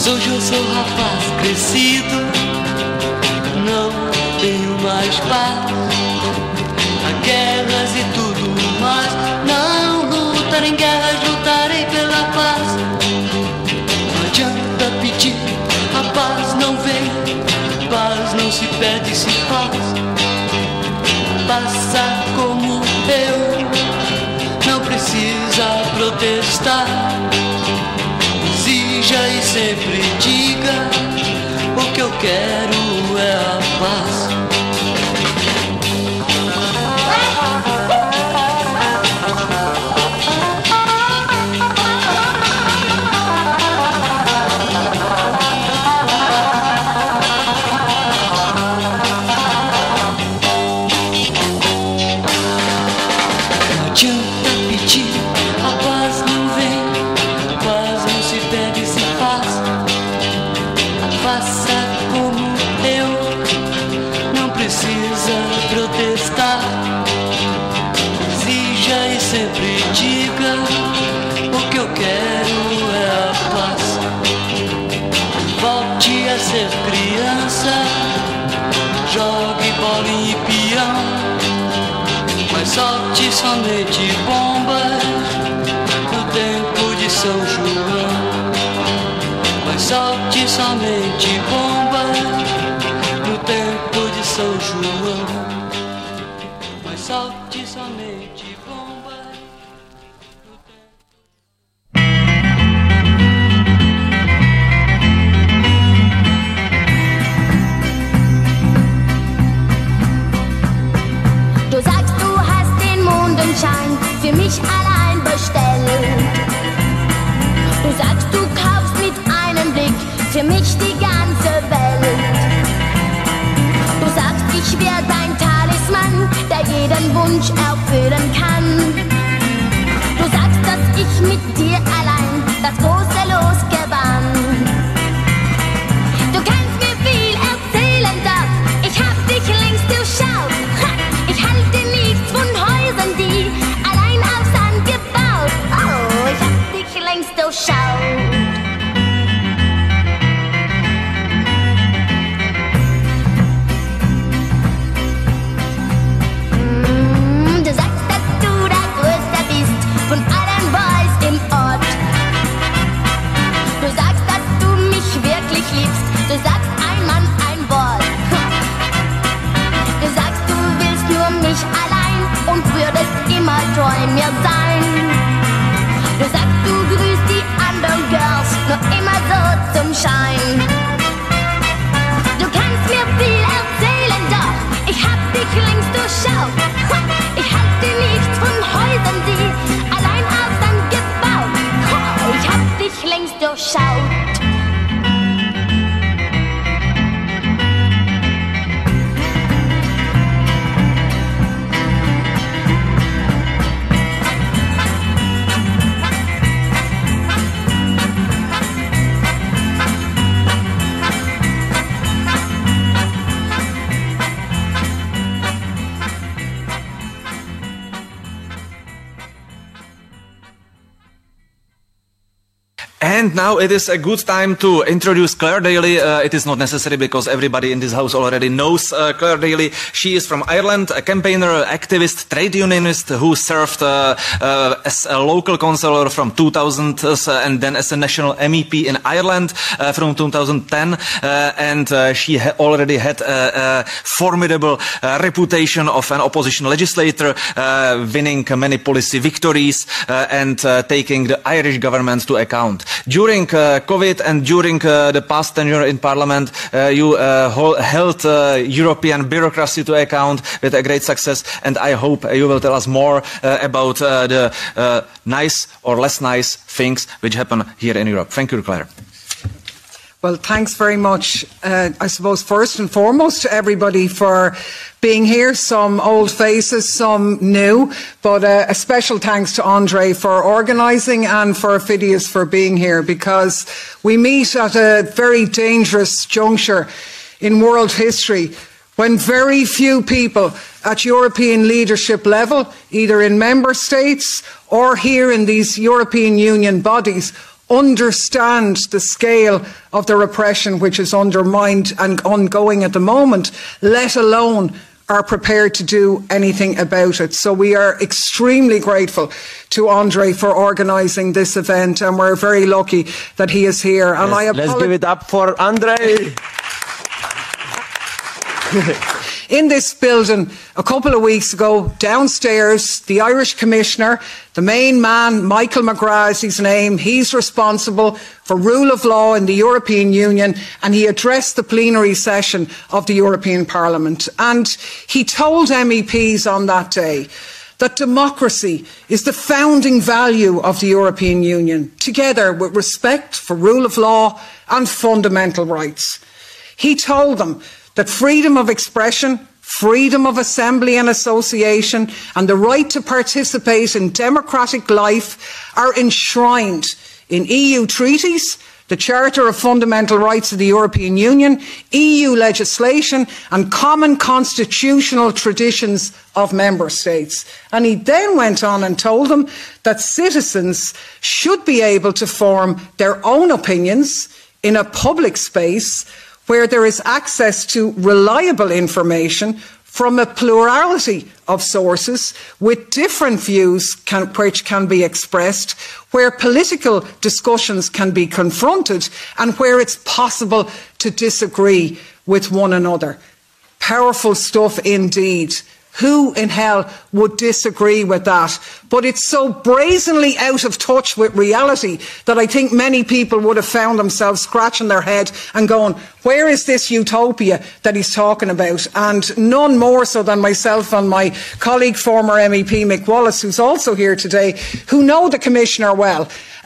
Hoje eu sou rapaz crescido, não tenho mais paz. Há guerras e tudo mais. Não lutar em guerras, lutarei pela paz. Não adianta pedir, a paz não vem. Paz não se pede, se faz. Passa como eu, não precisa protestar. Exija e sempre diga, o que eu quero é a paz. Ser criança, jogue bolinha e peão, mas solte somente bombas no tempo de São João. Mas solte somente bombas no tempo de São João. Mas solte somente bombas. Für mich allein bestellt. Du sagst, du kaufst mit einem Blick für mich die ganze Welt. Du sagst, ich wär dein Talisman, der jeden Wunsch erfüllen kann. Du sagst, dass ich mit dir allein das große Los gewann. Du kannst mir viel erzählen, doch ich hab dich längst durchschaut. Ich halte nichts von Häusern, die durchschaut. Du sagst, dass du der Größte bist von allen Boys im Ort. Du sagst, dass du mich wirklich liebst. Du sagst, ein Mann, ein Wort. Du sagst, du willst nur mich allein und würdest immer treu mir sein. Du sagst, du grüßt die anderen Girls nur immer so zum Schein. Du kannst mir viel erzählen, doch ich hab dich längst durchschaut. Ich halte nichts von Häusern, die allein auf Sand gebaut. Ich hab dich längst durchschaut. And now it is a good time to introduce Claire Daly. It is not necessary because everybody in this house already knows Claire Daly. She is from Ireland, a campaigner, activist, trade unionist who served as a local councillor from 2000 and then as a national MEP in Ireland from 2010. And she already had a formidable reputation of an opposition legislator, winning many policy victories and taking the Irish government to account. During COVID and during the past tenure in Parliament, you held European bureaucracy to account with a great success, and I hope you will tell us more about the nice or less nice things which happen here in Europe. Thank you, Claire. Well, thanks very much. I suppose first and foremost to everybody for being here, some old faces, some new, but a special thanks to Andre for organising and for Fidias for being here, because we meet at a very dangerous juncture in world history when very few people at European leadership level, either in member states or here in these European Union bodies, understand the scale of the repression which is undermined and ongoing at the moment, let alone are prepared to do anything about it. So we are extremely grateful to Andre for organising this event, and we're very lucky that he is here. And let's give it up for Andre. In this building, a couple of weeks ago, downstairs, the Irish Commissioner, the main man, Michael McGrath is his name, he's responsible for rule of law in the European Union, and he addressed the plenary session of the European Parliament. And he told MEPs on that day that democracy is the founding value of the European Union, together with respect for rule of law and fundamental rights. He told them that freedom of expression, freedom of assembly and association, and the right to participate in democratic life are enshrined in EU treaties, the Charter of Fundamental Rights of the European Union, EU legislation, and common constitutional traditions of member states. And he then went on and told them that citizens should be able to form their own opinions in a public space where there is access to reliable information from a plurality of sources with different views which can be expressed, where political discussions can be confronted, and where it's possible to disagree with one another. Powerful stuff indeed. Who in hell would disagree with that? But it's so brazenly out of touch with reality that I think many people would have found themselves scratching their head and going, where is this utopia that he's talking about? And none more so than myself and my colleague, former MEP Mick Wallace, who's also here today, who know the Commissioner well.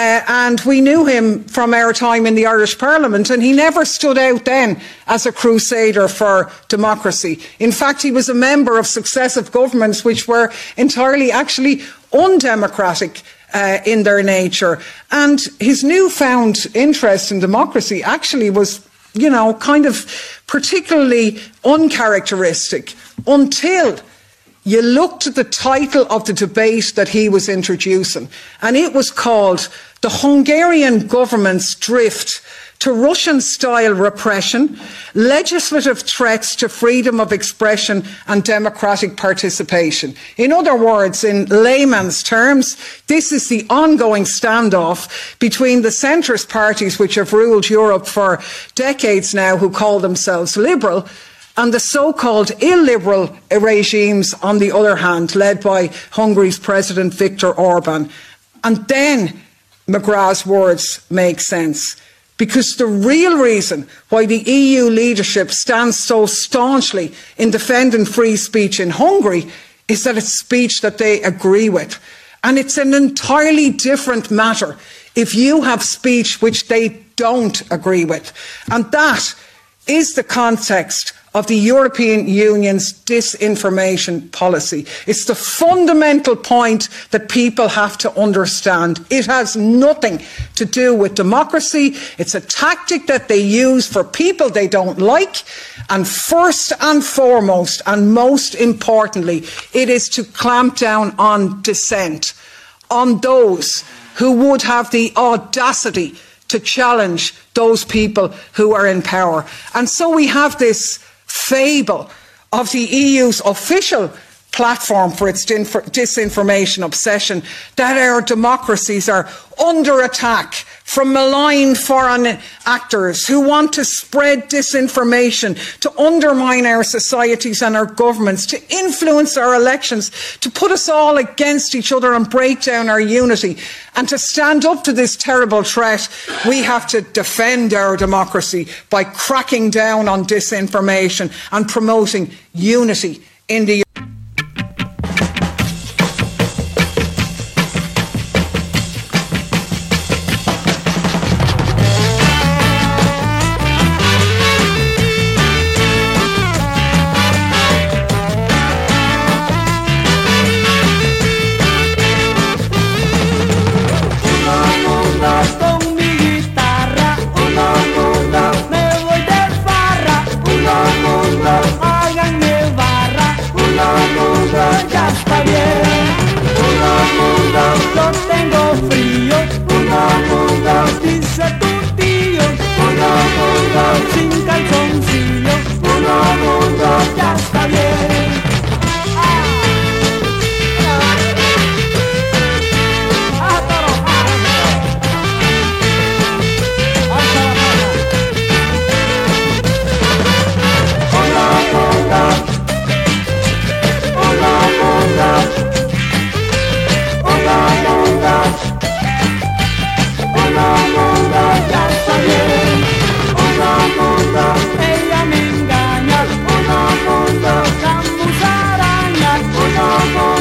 And we knew him from our time in the Irish Parliament, and he never stood out then as a crusader for democracy. In fact, he was a member of successive governments which were entirely actually undemocratic in their nature. And his newfound interest in democracy actually was, you know, kind of particularly uncharacteristic until you looked at the title of the debate that he was introducing, and it was called "The Hungarian Government's Drift to Russian-Style Repression, Legislative Threats to Freedom of Expression and Democratic Participation." In other words, in layman's terms, this is the ongoing standoff between the centrist parties which have ruled Europe for decades now, who call themselves liberal, and the so-called illiberal regimes, on the other hand, led by Hungary's President Viktor Orban. And then McGrath's words make sense, because the real reason why the EU leadership stands so staunchly in defending free speech in Hungary is that it's speech that they agree with. And it's an entirely different matter if you have speech which they don't agree with. And that is the context of the European Union's disinformation policy. It's the fundamental point that people have to understand. It has nothing to do with democracy. It's a tactic that they use for people they don't like. And first and foremost, and most importantly, it is to clamp down on dissent, on those who would have the audacity to challenge those people who are in power. And so we have this fable of the EU's official platform for its disinformation obsession, that our democracies are under attack from malign foreign actors who want to spread disinformation, to undermine our societies and our governments, to influence our elections, to put us all against each other and break down our unity. And to stand up to this terrible threat, we have to defend our democracy by cracking down on disinformation and promoting unity in the